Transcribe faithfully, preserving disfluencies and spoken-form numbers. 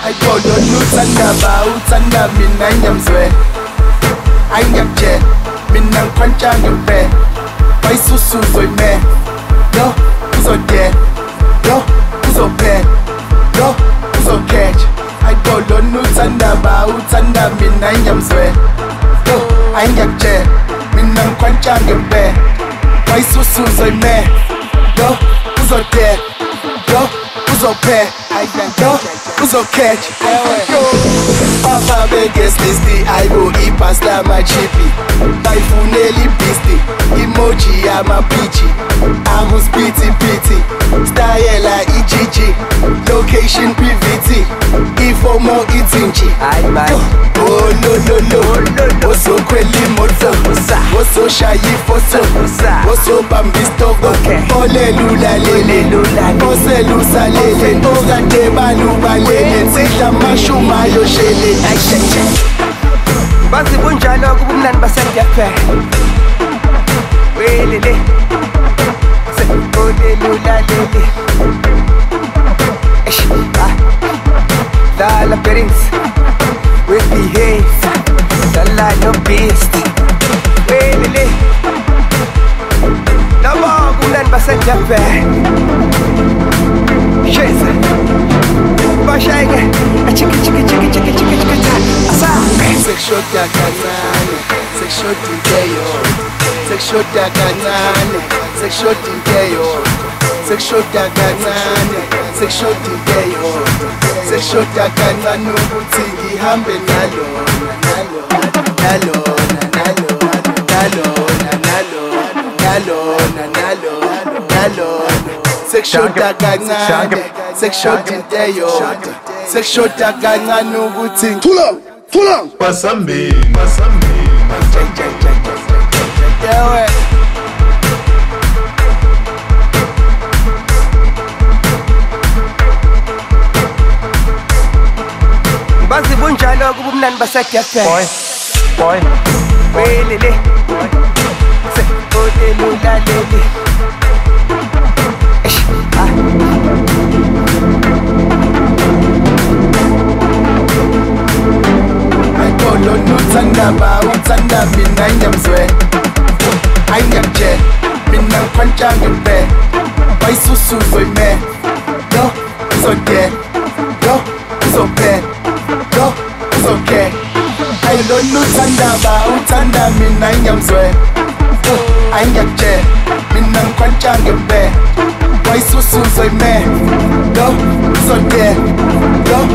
ayikholona uthanda ba uthanda mina nyamzwe ayingakje mina ngikhwantshange mpe wayisusu uzoyime lo uzodye lo uzophe lo uzokhetha ayikholona uthanda ba uthanda mina nyamzwe lo ayingakje mina ngikhwantshange mpe wayisusu uzoyime lo uzodye lo uzophe lo uzokhetha Papa beges listi aibo ipasta machipi Baifuneli pisti emoji amapichi Amu spiti piti Style ijiji Location P V T Ifomo itinchi Oh no no no Oso kweli moto Oso shayi foto Oso bambistogo Ole lula lele Ose lusa lele Oga deba luba lele Tita mashuma yoshele Bazi bunjalo kubumnani basengephe Welele Se ole lula lele Eish ah Dala perins We behave Dala no beast Welele Lama kubumnani basengephe Sheza Bashayge Chiki chiki chiki chiki chiki chiki ta Asa Sekshota kancane Sekshota inteyo Sekshota kancane Sekshota inteyo Sekshota kancane Sekshota inteyo Sekshota kancane ukuthi ngihambe nalo nalo nalo nalo nalo nalo nalo nalo Sekshota kancane Sekshota inteyo Sekshota kancane ukuthi Thula Thula Pasambi Pasambi Yawe Bazi bunjalo kubumnani basengephe Boy Boy Welele Se ole lula lele Eish ah ayikholona uthanda ba uthanda mina nyamzwe ayingakje mina ngikhwantshange mpe wayisusu uzoyime lo uzodye lo uzophe lo uzokhetha ayikholona uthanda ba uthanda mina nyamzwe ayingakje mina ngikhwantshange mpe wayisusu uzoyime lo uzodye lo